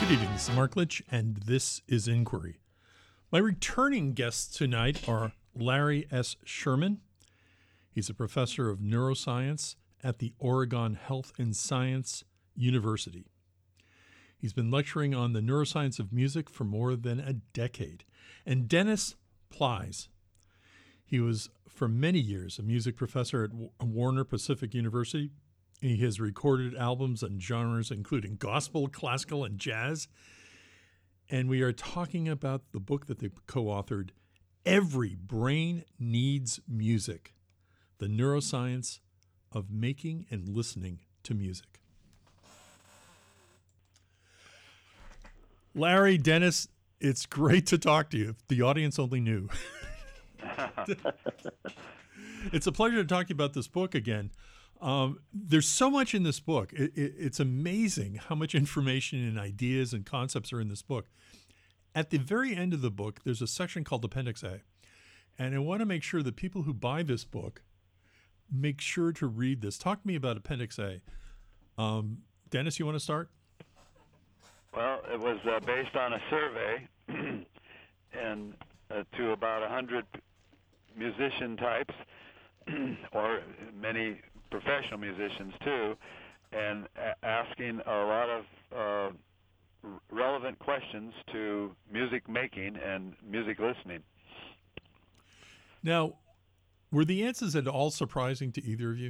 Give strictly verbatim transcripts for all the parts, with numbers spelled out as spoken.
Good evening, this is Mark Litch, and this is Inquiry. My returning guests tonight are Larry S. Sherman. He's a professor of neuroscience at the Oregon Health and Science University. He's been lecturing on the neuroscience of music for more than a decade. And Dennis Plies. He was, for many years, a music professor at Warner Pacific University. He has recorded albums and genres including gospel, classical, and jazz. And we are talking about the book that they co-authored, Every Brain Needs Music, The Neuroscience of Making and Listening to Music. Larry, Dennis, it's great to talk to you. If the audience only knew. It's a pleasure to talk to you about this book again. Um, there's so much in this book. It, it, it's amazing how much information and ideas and concepts are in this book. At the very end of the book, there's a section called Appendix A. And I want to make sure that people who buy this book make sure to read this. Talk to me about Appendix A. Um, Dennis, you want to start? Well, it was uh, based on a survey and uh, to about one hundred musician types, or many professional musicians too, and a- asking a lot of uh, r- relevant questions to music making and music listening. Now, were the answers at all surprising to either of you?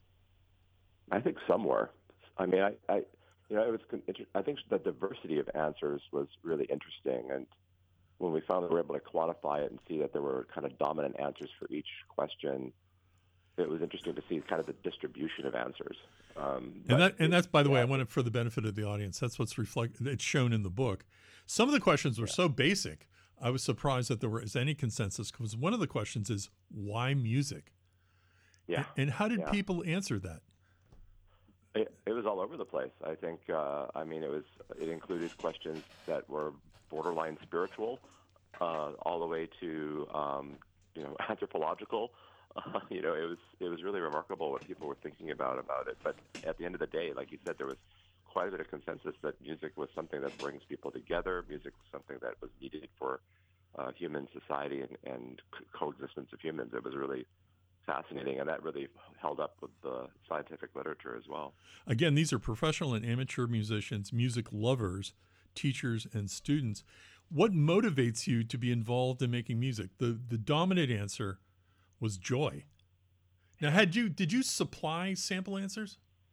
I think some were. I mean, I, I you know, it was. I think the diversity of answers was really interesting, and when we found that we were able to quantify it and see that there were kind of dominant answers for each question, it was interesting to see kind of the distribution of answers. Um, and that, and it, that's, by the yeah. way, I want it for the benefit of the audience. That's what's reflected. It's shown in the book. Some of the questions were yeah. so basic, I was surprised that there was any consensus, because one of the questions is, why music? Yeah. And, and how did yeah. people answer that? It, it was all over the place. I think, uh, I mean, it was. It included questions that were borderline spiritual, uh, all the way to, um, you know, anthropological. Uh, you know, it was it was really remarkable what people were thinking about about it. But at the end of the day, like you said, there was quite a bit of consensus that music was something that brings people together. Music was something that was needed for uh, human society and, and coexistence of humans. It was really fascinating, and that really held up with the scientific literature as well. Again, these are professional and amateur musicians, music lovers, teachers, and students. What motivates you to be involved in making music? The the dominant answer was joy. Now, had you did you supply sample answers?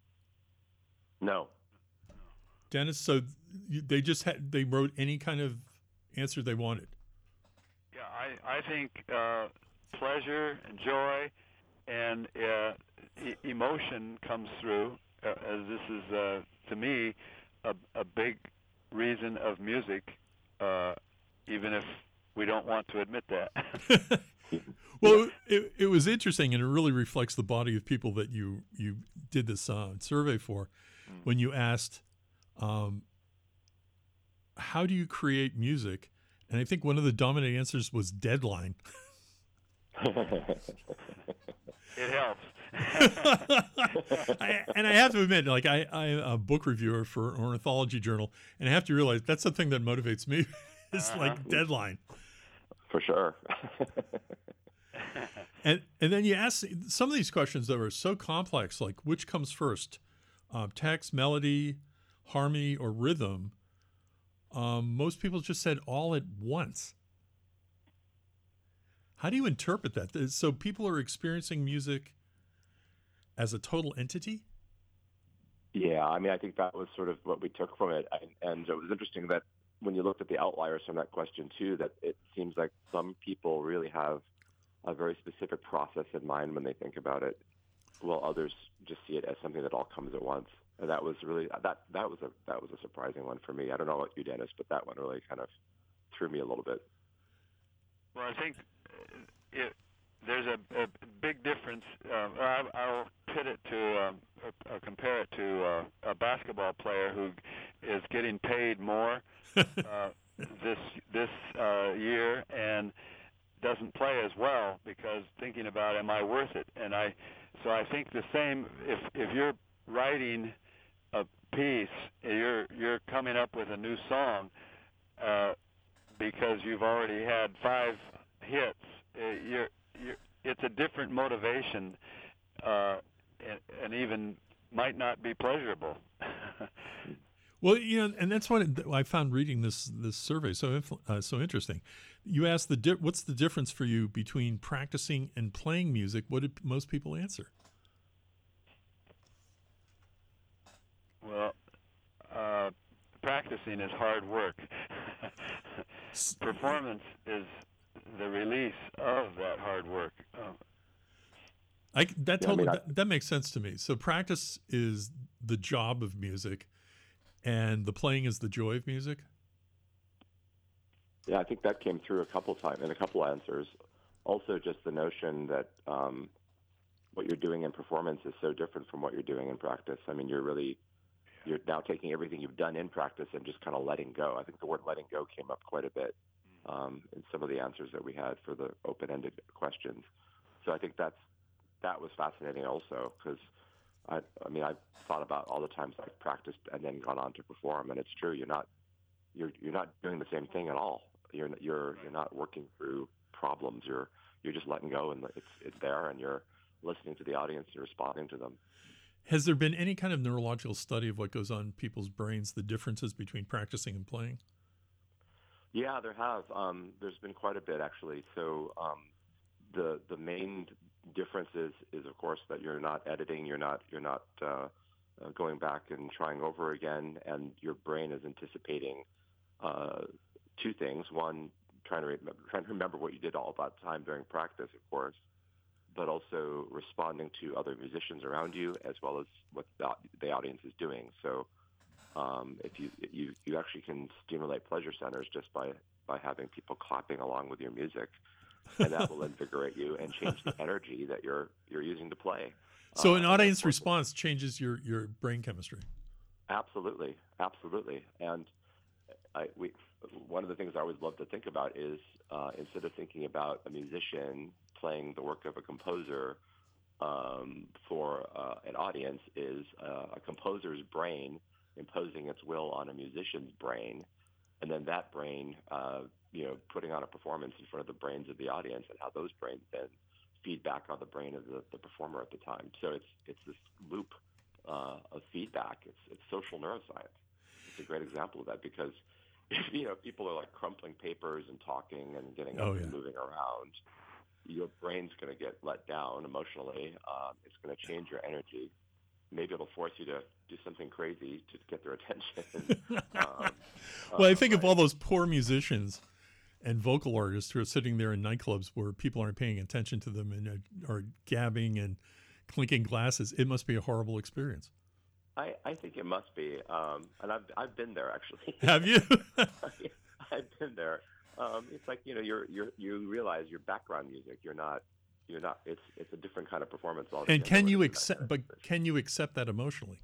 No. Dennis, so you, they just had they wrote any kind of answer they wanted. Yeah, I I think uh, pleasure and joy and uh, e- emotion comes through, uh, as this is uh, to me a, a big reason of music, uh, even if we don't want to admit that. Well, it, it was interesting, and it really reflects the body of people that you you did this uh, survey for. Mm. When you asked, um, how do you create music? And I think one of the dominant answers was deadline. It helps. I, and I have to admit, like I, I'm a book reviewer for an ornithology journal, and I have to realize that's the thing that motivates me is uh-huh. like deadline. For sure. and and then you ask some of these questions that are so complex, like which comes first, um, text, melody, harmony, or rhythm. Um, most people just said all at once. How do you interpret that? So people are experiencing music as a total entity? Yeah, I mean, I think that was sort of what we took from it. And, and it was interesting that when you looked at the outliers from that question, too, that it seems like some people really have a very specific process in mind when they think about it, while others just see it as something that all comes at once. And that was really that that was a that was a surprising one for me. I don't know about you, Dennis, but that one really kind of threw me a little bit. Well, I think it, there's a, a big difference. Uh, I, I'll pit it to, um, uh, compare it to uh, a basketball player who is getting paid more uh, this this uh, year and doesn't play as well because thinking about, am I worth it? And I, so I think the same. If if you're writing a piece, you're you're you're coming up with a new song uh, because you've already had five hits. Uh, you're, you're, it's a different motivation, uh, and, and even might not be pleasurable. Well, you know, and that's what it, I found reading this this survey so uh, so interesting. You asked the di- what's the difference for you between practicing and playing music? What did most people answer? Well, uh, practicing is hard work. Performance is the release of that hard work. Uh, I that Yeah, I totally mean, I- that, that makes sense to me. So practice is the job of music, and the playing is the joy of music. Yeah, I think that came through a couple times in a couple answers. Also, just the notion that um, what you're doing in performance is so different from what you're doing in practice. I mean, you're really you're now taking everything you've done in practice and just kind of letting go. I think the word letting go came up quite a bit um, in some of the answers that we had for the open-ended questions. So I think that's that was fascinating also because I, I mean, I've thought about all the times I've practiced and then gone on to perform, and it's true. You're not you're you're not doing the same thing at all. You're you're you're not working through problems. You're you're just letting go, and it's it's there, and you're listening to the audience and responding to them. Has there been any kind of neurological study of what goes on in people's brains, the differences between practicing and playing? Yeah, there have. Um, there's been quite a bit actually. So um, the the main difference is, is of course that you're not editing, you're not you're not uh, uh, going back and trying over again, and your brain is anticipating uh, two things. One, trying to remember, trying to remember what you did all that time during practice, of course, but also responding to other musicians around you as well as what the, the audience is doing. So um, if you, you you actually can stimulate pleasure centers just by, by having people clapping along with your music, and that will invigorate you and change the energy that you're you're using to play. So Uh, an and audience that's- response changes your, your brain chemistry. Absolutely, absolutely. And I, we, one of the things I always love to think about is uh, instead of thinking about a musician playing the work of a composer um, for uh, an audience, is uh, a composer's brain imposing its will on a musician's brain, and then that brain, uh, you know, putting on a performance in front of the brains of the audience, and how those brains then feed back on the brain of the, the performer at the time. So it's it's this loop uh, of feedback. It's it's social neuroscience. It's a great example of that because you know people are like crumpling papers and talking and getting up Oh, and yeah. moving around. Your brain's going to get let down emotionally. Um, it's going to change your energy. Maybe it'll force you to do something crazy to get their attention. um, Well, I uh, think of but- all those poor musicians and vocal artists who are sitting there in nightclubs where people aren't paying attention to them and are, are gabbing and clinking glasses. It must be a horrible experience. I, I think it must be, um, and I've I've been there actually. Have you? I've been there. Um, it's like you know, you're you're you realize your background music. You're not you're not. It's it's a different kind of performance altogether. And can when you it's in that accept? kind But of position. can you accept that emotionally?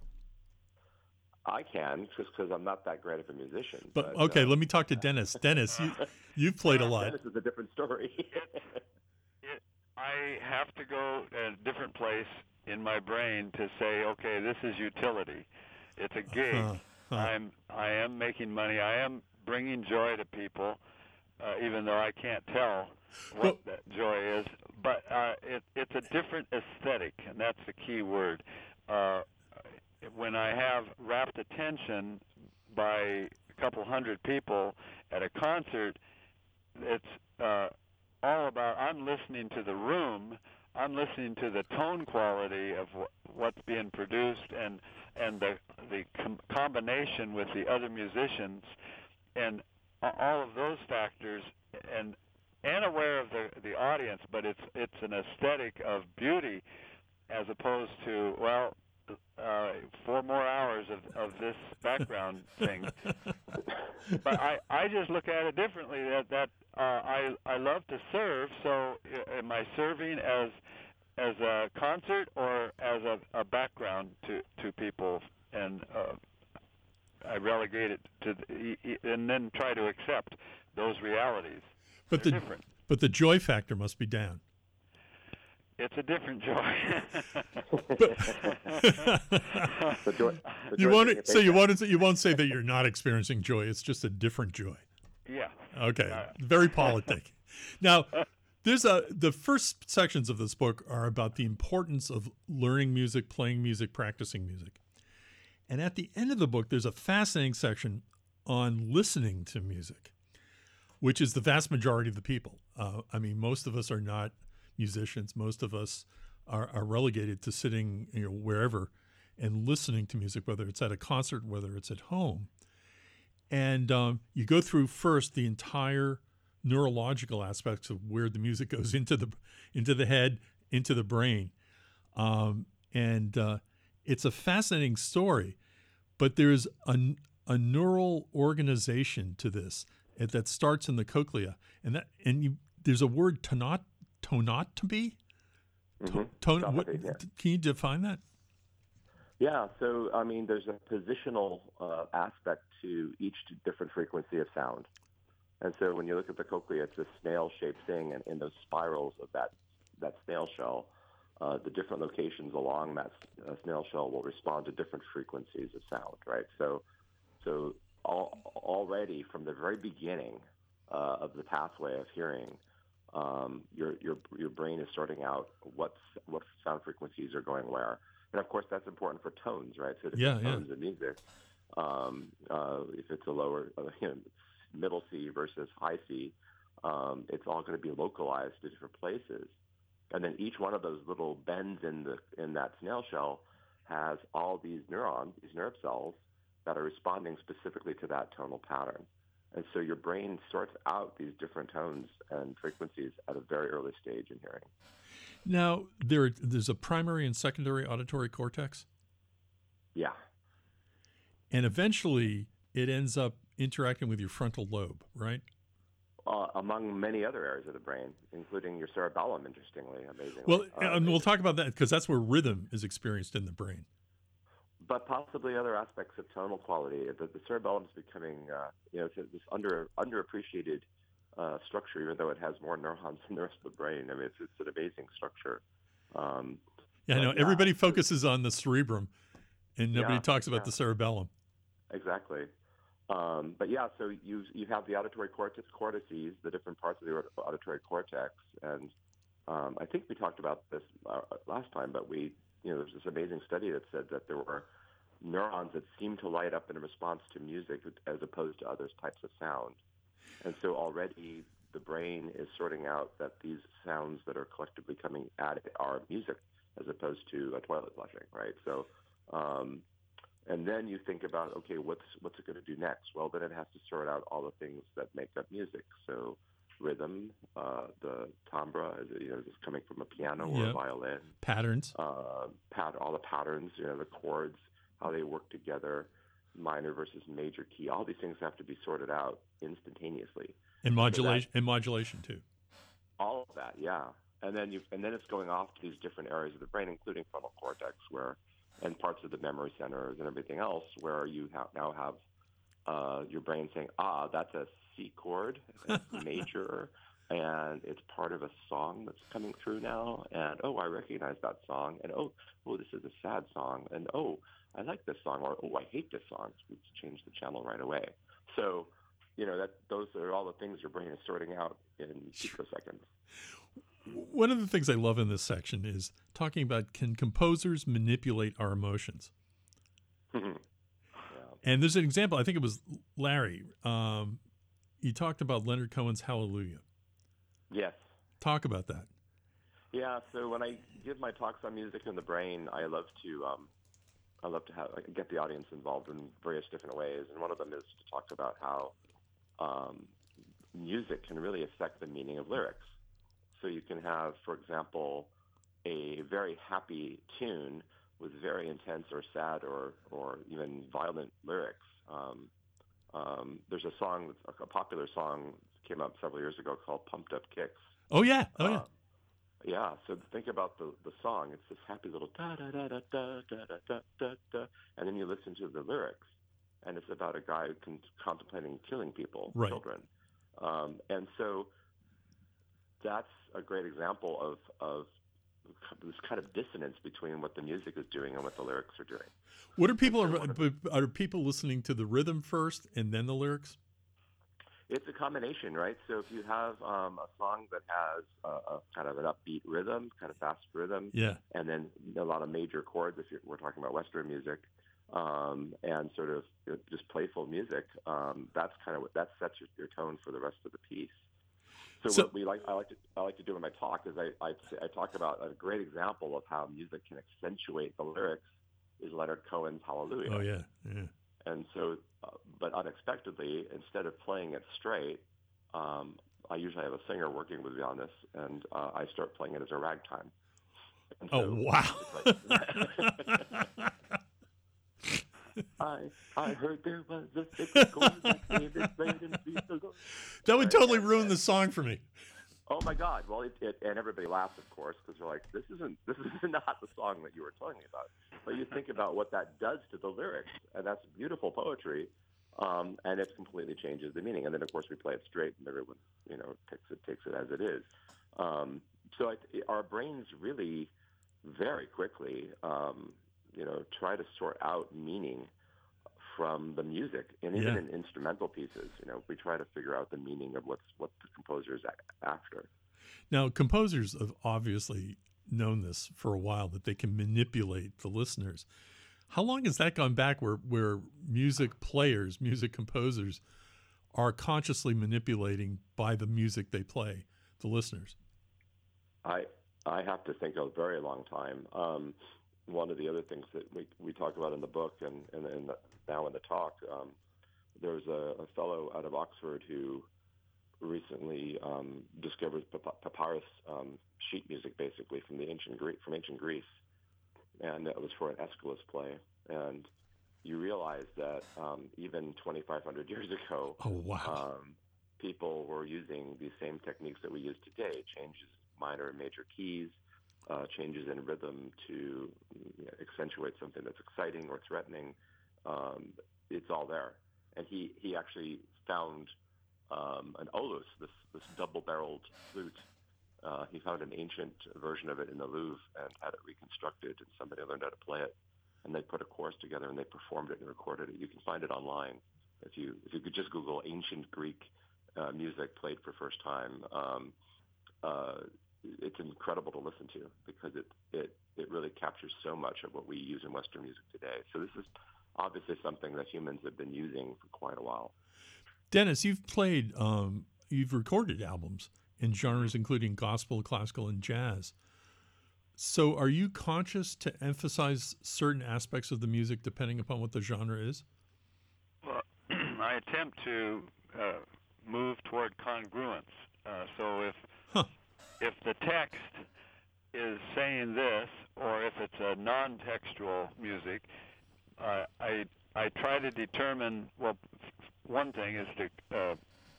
I can just because I'm not that great of a musician. But But, okay, uh, let me talk to Dennis. Dennis, you you've played a lot. Dennis is a different story. it, I have to go at a different place in my brain to say, okay, this is utility. It's a gig. Huh, huh. I'm I am making money. I am bringing joy to people, uh, even though I can't tell what Well- that joy is. But uh, it, it's a different aesthetic, and that's the key word. Uh, when I have rapt attention by a couple hundred people at a concert, it's uh, all about I'm listening to the room. I'm listening to the tone quality of wh- what's being produced and and the the com- combination with the other musicians and a- all of those factors and and aware of the the audience, but it's it's an aesthetic of beauty as opposed to well uh, four more hours of, of this background thing. But I, I just look at it differently. That that uh, I I love to serve. So uh, am I serving as as a concert or as a, a background to, to people? And uh, I relegate it to the, and then try to accept those realities. But They're the different. but the joy factor must be down. It's a different joy. The joy, the You joy won't. being a So you paycheck. won't. You won't say that you're not experiencing joy. It's just a different joy. Yeah. Okay, Uh, very politic. Now, there's a the first sections of this book are about the importance of learning music, playing music, practicing music. And at the end of the book, there's a fascinating section on listening to music, which is the vast majority of the people. Uh, I mean, most of us are not musicians. Most of us are, are relegated to sitting, you know, wherever and listening to music, whether it's at a concert, whether it's at home. And um, you go through first the entire neurological aspects of where the music goes into the into the head, into the brain, um, and uh, it's a fascinating story. But there's a, a neural organization to this that starts in the cochlea, and that and you, there's a word tonot tonotomy. Mm-hmm. Ton, what, Yeah. can you define that? Yeah, so I mean, there's a positional uh, aspect to each different frequency of sound. And so when you look at the cochlea, it's a snail-shaped thing, and in those spirals of that that snail shell, uh, the different locations along that uh, snail shell will respond to different frequencies of sound, right? So, so all, already from the very beginning uh, of the pathway of hearing, um, your your your brain is sorting out what's what sound frequencies are going where. And of course, that's important for tones, right? So different Yeah, yeah. tones in music. Um, uh, if it's a lower, uh, you know, middle C versus high C, um, it's all going to be localized to different places. And then each one of those little bends in the in that snail shell has all these neurons, these nerve cells, that are responding specifically to that tonal pattern. And so your brain sorts out these different tones and frequencies at a very early stage in hearing. Now, there there's a primary and secondary auditory cortex, Yeah. and eventually it ends up interacting with your frontal lobe, right? Uh, among many other areas of the brain, including your cerebellum, interestingly, amazingly. Well, Uh, and we'll talk about that because that's where rhythm is experienced in the brain. But possibly other aspects of tonal quality. The, the cerebellum is becoming, uh, you know, it's this under underappreciated uh, structure, even though it has more neurons than the rest of the brain. I mean, it's, it's an amazing structure. Um, Yeah, I know. but Everybody focuses on the cerebrum, and nobody Yeah, talks about yeah. the cerebellum. Exactly. Um, but yeah, so you you have the auditory cortex, cortices, the different parts of the auditory cortex, and um, I think we talked about this uh, last time. But we, you know, there's this amazing study that said that there were neurons that seemed to light up in response to music as opposed to other types of sound, and so already the brain is sorting out that these sounds that are collectively coming at it are music as opposed to a toilet flushing, right? So. Um, And then you think about, okay, what's what's it going to do next? Well, then it has to sort out all the things that make up music. So rhythm, uh, the timbre, is it, you know, is it coming from a piano or Yep. a violin? Patterns. Uh, pat, all the patterns, you know, the chords, how they work together, minor versus major key. All these things have to be sorted out instantaneously. And So modulation that- and modulation too. all of that, yeah. And then you and then it's going off to these different areas of the brain, including frontal cortex, where and parts of the memory centers and everything else, where you ha- now have uh, your brain saying, ah, that's a C chord, it's major, and it's part of a song that's coming through now, and oh, I recognize that song, and oh, oh, this is a sad song, and oh, I like this song, or oh, I hate this song. Let's change the channel right away. So, you know, that those are all the things your brain is sorting out in picoseconds. One of the things I love in this section is talking about, can composers manipulate our emotions? Yeah. And there's an example. I think it was Larry. Um, you talked about Leonard Cohen's Hallelujah. Yes. Talk about that. Yeah. So when I give my talks on music and the brain, I love to um, I love to have get the audience involved in various different ways, and one of them is to talk about how um, music can really affect the meaning of lyrics. So you can have, for example, a very happy tune with very intense or sad or, or even violent lyrics. Um, um, there's a song, a popular song that came out several years ago called Pumped Up Kicks. Oh, yeah. Oh, yeah. Uh, yeah, so think about the, the song. It's this happy little da-da-da-da-da-da-da-da-da, and then you listen to the lyrics, and it's about a guy con- contemplating killing people, Right. children. Um, and so that's a great example of, of this kind of dissonance between what the music is doing and what the lyrics are doing. What are people are, are people listening to the rhythm first and then the lyrics? It's a combination, right? So if you have um, a song that has a, a kind of an upbeat rhythm, kind of fast rhythm, yeah, and then a lot of major chords, if you're, we're talking about Western music, um, and sort of you know, just playful music, um, that's kind of what that sets your, your tone for the rest of the piece. So, So- what we like, I like to, I like to do in my talk is I, I, I talk about a great example of how music can accentuate the lyrics is Leonard Cohen's Hallelujah. Oh yeah, yeah. And so, uh, but unexpectedly, instead of playing it straight, um, I usually have a singer working with me on this, and uh, I start playing it as a ragtime. And Oh so wow. like, I I heard there was a sacred chord that David played in the Lord. That would totally ruin the song for me. Oh my God! Well, it, it and everybody laughs, of course, because they're like, "This isn't this is not the song that you were telling me about." But you think about what that does to the lyrics, and that's beautiful poetry, um, and it completely changes the meaning. And then, of course, we play it straight, and everyone, you know, takes it takes it as it is. Um, so I, our brains really, very quickly, um, you know, try to sort out meaning from the music, and even Yeah. in instrumental pieces, you know, we try to figure out the meaning of what's what the composer is a- after. Now, composers have obviously known this for a while, that they can manipulate the listeners. How long has that gone back where, where music players, music composers are consciously manipulating by the music they play the listeners? I I have to think a very long time. Um, one of the other things that we we talk about in the book and, and, and now in the talk, um, there was a, a fellow out of Oxford who recently um, discovered pap- papyrus um, sheet music, basically from the ancient Greek, from ancient Greece, and it was for an Aeschylus play. And you realize that um, even twenty-five hundred years ago, Oh, wow. um, people were using these same techniques that we use today: changes minor and major keys, uh, changes in rhythm to you know, accentuate something that's exciting or threatening. Um, it's all there. And he, he actually found um, an olus, this, this double-barreled flute. Uh, he found an ancient version of it in the Louvre and had it reconstructed, and somebody learned how to play it. And they put a chorus together, and they performed it and recorded it. You can find it online. If you if you could just Google ancient Greek uh, music played for first time, um, uh, it's incredible to listen to because it, it, it really captures so much of what we use in Western music today. So this is obviously something that humans have been using for quite a while. Dennis, you've played, um, you've recorded albums in genres including gospel, classical, and jazz. So are you conscious to emphasize certain aspects of the music depending upon what the genre is? Well, I attempt to uh, move toward congruence. Uh, so if Huh. if the text is saying this, or if it's a non-textual music, uh, I I try to determine. Well, one thing is to uh,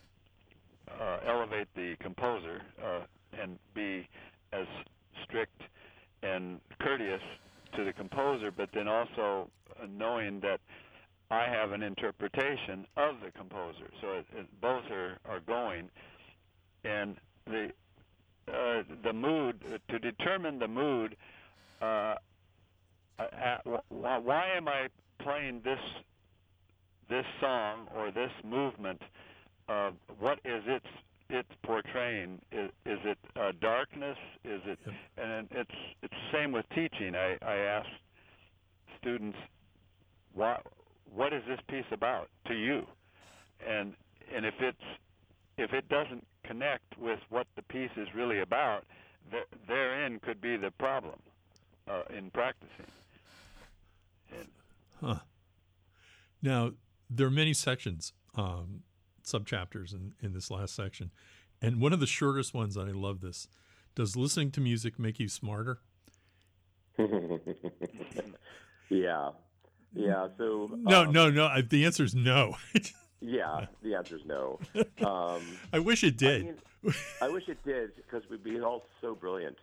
uh, elevate the composer uh, and be as strict and courteous to the composer, but then also uh, knowing that I have an interpretation of the composer. So it, it, both are, are going, and the uh, the mood uh, to determine the mood. Uh, uh, why, why am I playing this this song or this movement? Uh, what is its it's portraying? Is, is it uh, darkness? Is it? Yep. And it's it's the same with teaching. I, I ask students, what what is this piece about to you? And and if it's if it doesn't connect with what the piece is really about, th- therein could be the problem uh, in practicing. And Huh. Now, there are many sections, um, subchapters in, in this last section. And one of the shortest ones, and I love this, does listening to music make you smarter? yeah. Yeah. So No, um, no, no. I, the answer is no. yeah, the answer is no. Um, I wish it I did. mean, I wish it did because we'd be all so brilliant.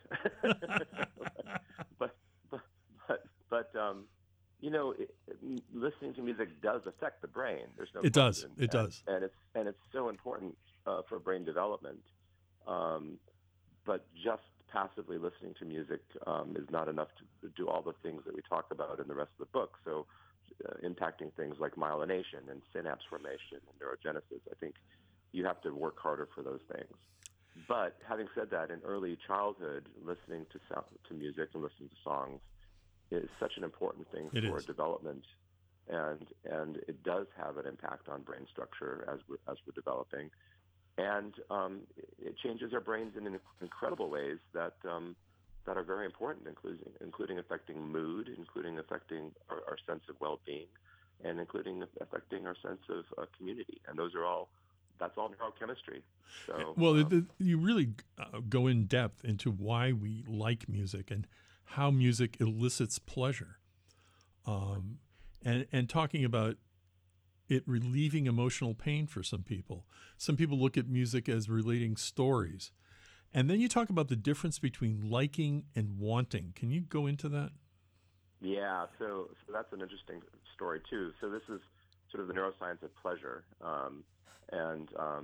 but, but, but, but, um, you know, it, listening to music does affect the brain. There's no It does. question. It and, does. and it's and it's so important uh, for brain development. Um, but just passively listening to music um, is not enough to do all the things that we talk about in the rest of the book. So uh, impacting things like myelination and synapse formation and neurogenesis, I think you have to work harder for those things. But having said that, in early childhood, listening to sound, to music and listening to songs is such an important thing It for is. development, and and it does have an impact on brain structure as we're, as we're developing, and um, it changes our brains in incredible ways that um, that are very important, including including affecting mood, including affecting our, our sense of well-being, and including affecting our sense of uh, community. And those are all that's all neurochemistry. So Well, um, the, you really uh, go in depth into why we like music and how music elicits pleasure, um, and and talking about it relieving emotional pain for some people. Some people look at music as relating stories, and then you talk about the difference between liking and wanting. Can you go into that? Yeah, so so that's an interesting story too. So this is sort of the neuroscience of pleasure, um, and um,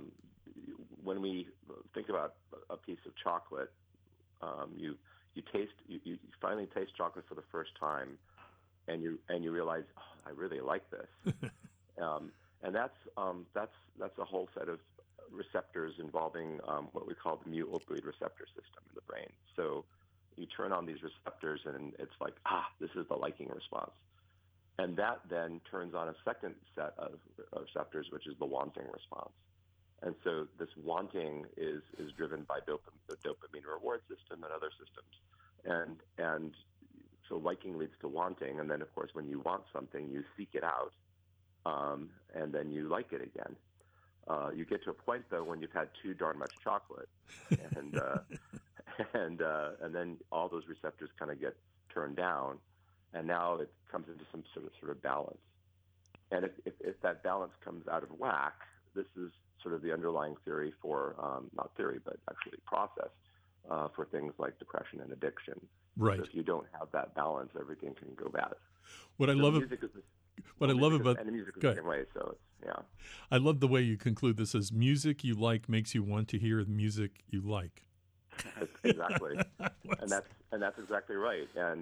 when we think about a piece of chocolate, um, you you taste you, you finally taste chocolate for the first time, and you and you realize, oh, I really like this, um, and that's um, that's that's a whole set of receptors involving um, what we call the mu-opioid receptor system in the brain. So you turn on these receptors, and it's like, ah, this is the liking response. And that then turns on a second set of receptors, which is the wanting response. And so this wanting is, is driven by dopamine, the dopamine reward system and other systems. And, and so liking leads to wanting. And then, of course, when you want something, you seek it out, um, and then you like it again. Uh, you get to a point, though, when you've had too darn much chocolate, and uh, and uh, and then all those receptors kind of get turned down, and now it comes into some sort of sort of balance. And if, if, if that balance comes out of whack, this is sort of the underlying theory for um, not theory, but actually process uh, for things like depression and addiction. Right. So if you don't have that balance, everything can go bad. What I so love music is the, what well, I love music is, about and music is go the ahead. same way. So it's, yeah. I love the way you conclude this as music you like makes you want to hear the music you like. Exactly, and that's and that's exactly right. And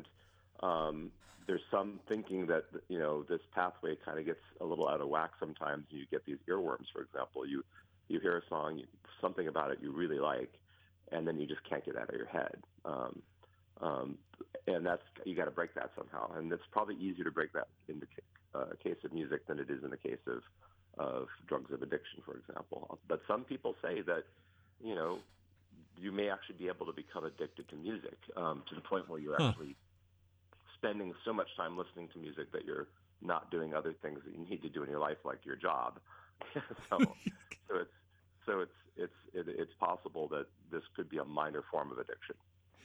um, there's some thinking that you know this pathway kind of gets a little out of whack sometimes. You get these earworms, for example. You you hear a song, you, something about it you really like, and then you just can't get it out of your head. Um, um, and that's you got to break that somehow. And it's probably easier to break that in the uh, case of music than it is in the case of of drugs of addiction, for example. But some people say that you know. you may actually be able to become addicted to music um, to the point where you're Huh. actually spending so much time listening to music that you're not doing other things that you need to do in your life, like your job. so, so it's so it's it's it, it's possible that this could be a minor form of addiction.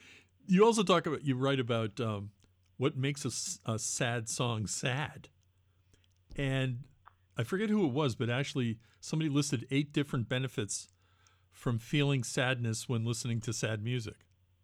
You also talk about you write about um, what makes a, s- a sad song sad, and I forget who it was, but actually somebody listed eight different benefits from feeling sadness when listening to sad music.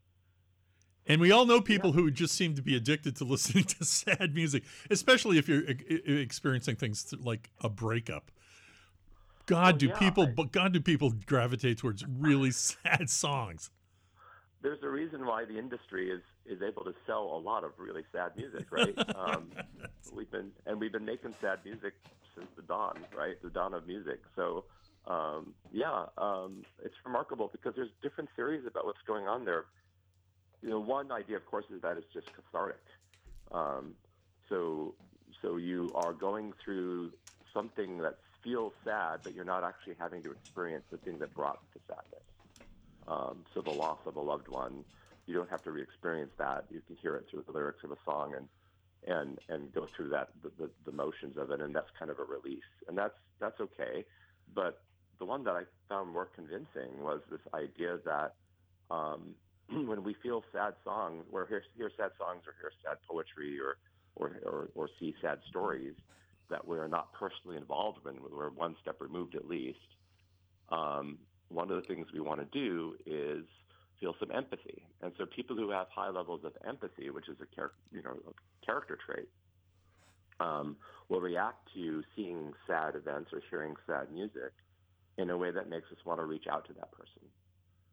And we all know people Yeah. who just seem to be addicted to listening to sad music, especially if you're e- e- experiencing things like a breakup. God, Well, do yeah, people? I- But God, do people gravitate towards really sad songs? There's a reason why the industry is, is able to sell a lot of really sad music, right? um, we've been and we've been making sad music since the dawn, right? The dawn of music. So um, yeah, um, it's remarkable because there's different theories about what's going on there. You know, one idea, of course, is that it's just cathartic. Um, so so you are going through something that feels sad, but you're not actually having to experience the thing that brought the sadness. Um, so the loss of a loved one, you don't have to re-experience that. You can hear it through the lyrics of a song and and and go through that the, the, the motions of it, and that's kind of a release, and that's that's okay. But the one that I found more convincing was this idea that um, when we feel sad songs, or hear, hear sad songs, or hear sad poetry, or or, or or see sad stories that we're not personally involved in, we're one step removed at least. Um, one of the things we want to do is feel some empathy. And so people who have high levels of empathy, which is a char- you know a character trait, um, will react to seeing sad events or hearing sad music in a way that makes us want to reach out to that person.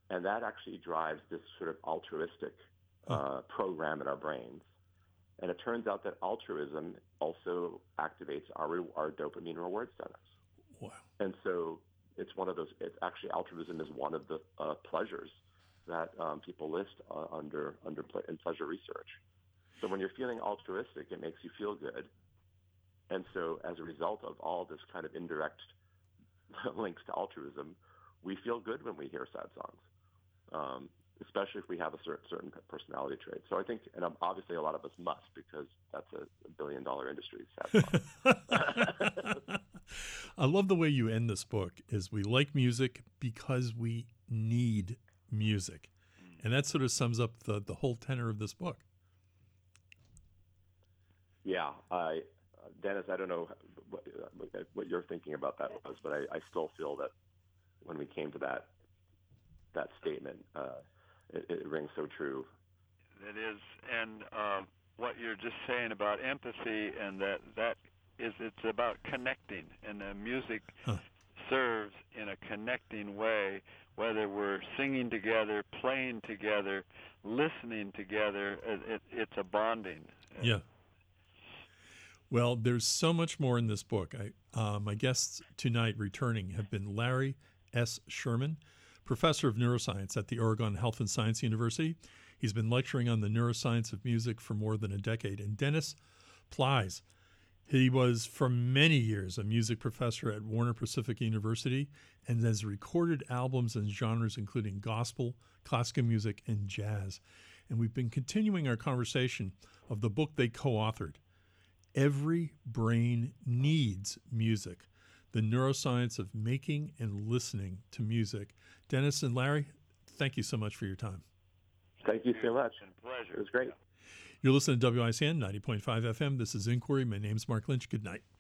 And that actually drives this sort of altruistic uh, program in our brains. And it turns out that altruism also activates our, re- our dopamine reward centers. Wow. And so it's one of those, it's actually altruism is one of the uh, pleasures that um, people list uh, under, under ple- in pleasure research. So when you're feeling altruistic, it makes you feel good. And so as a result of all this kind of indirect links to altruism, we feel good when we hear sad songs. Um, especially if we have a certain, certain personality trait. So I think, and obviously a lot of us must, because that's a billion dollar industry. I love the way you end this book is we like music because we need music. And that sort of sums up the, the whole tenor of this book. Yeah. I, Dennis, I don't know what, what you're thinking about that was, but I, I still feel that when we came to that, that statement, uh, it, it rings so true. It is, and uh, what you're just saying about empathy, and that that is, it's about connecting, and the music huh. serves in a connecting way, whether we're singing together, playing together, listening together, it, it, it's a bonding. Yeah. Well, there's so much more in this book. I, uh, my guests tonight returning have been Larry S. Sherman, professor of neuroscience at the Oregon Health and Science University. He's been lecturing on the neuroscience of music for more than a decade. And Dennis Plys, he was for many years a music professor at Warner Pacific University and has recorded albums in genres including gospel, classical music, and jazz. And we've been continuing our conversation of the book they co-authored, Every Brain Needs Music, the neuroscience of making and listening to music. Dennis and Larry, thank you so much for your time. Thank you so much. It's a pleasure. It was great. You're listening to W I C N ninety point five F M. This is Inquiry. My name's Mark Lynch. Good night.